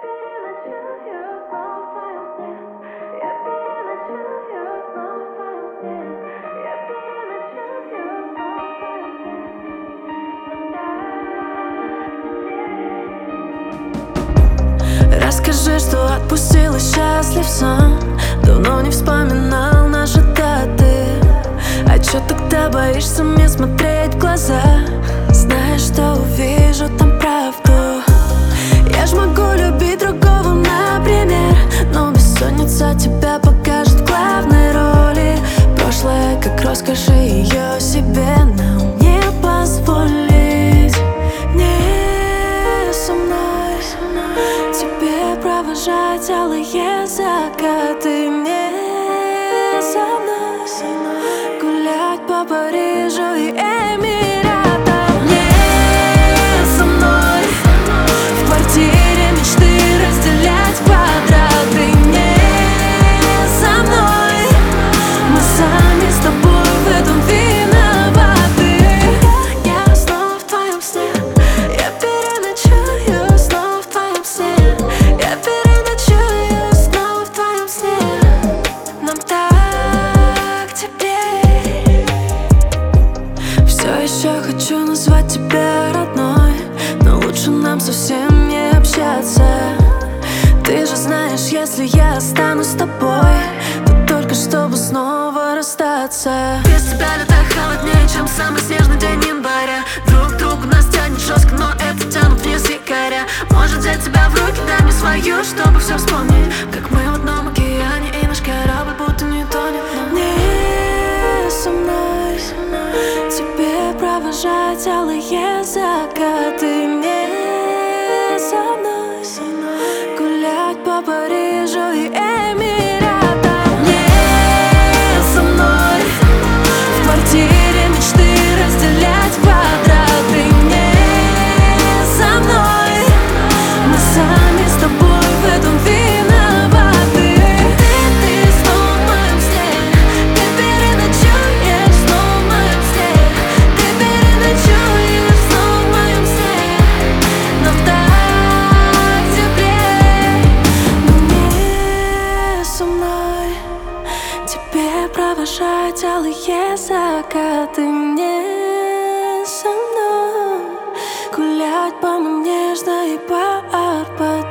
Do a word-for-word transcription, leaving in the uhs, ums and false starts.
переночую снова в твоем сне. Я переночую снова в твоем сне. Я переночую снова в твоем сне. Расскажи, что отпустил и счастлив сон. Давно не вспоминал наши даты. А чё тогда боишься мне смотреть в глаза? Знаешь, что увижу там правду. Я ж могу любить другого, например, но бессонница тебя покажет в главной роли. Прошлое как роскошь, и ее себе нам не позволить. Не со мной тебе провожать алые закаты. Не со мной гулять по Парижу и Эмиратам. Не со мной в квартире мечты разделять квадраты. Не со мной мы сами с тобой в этом виноваты. Я, я снова в твоем сне. Я переночую снова в твоем сне. Я переночую снова в твоем сне. Нам так теплей. Все еще хочу назвать тебя родной, но лучше нам совсем не общаться. Ты же знаешь, если я останусь с тобой, то только чтобы снова расстаться. Без тебя лето холоднее, чем самый снежный день января. Друг к другу нас тянет жестко, но это тянут вниз якоря. Может взять тебя в руки, дай мне свою, чтобы все вспомнить. Как мы в одном океане, и наш корабль будто не тонет. Но Не со мной тебе провожать алые закаты. Не со мной гулять по Парижу и Эмиратам. не со мной В квартире мечты разделять квадраты. Не со мной мы сами с тобой в этом виноваты. Ты, ты снова в моем сне. Ты переночуешь снова в моем сне. Ты переночуешь снова в моем сне. Нам так теплей. Но не со мной тебе провожать алые закаты. Не со мной гулять по нежно и по Арбату.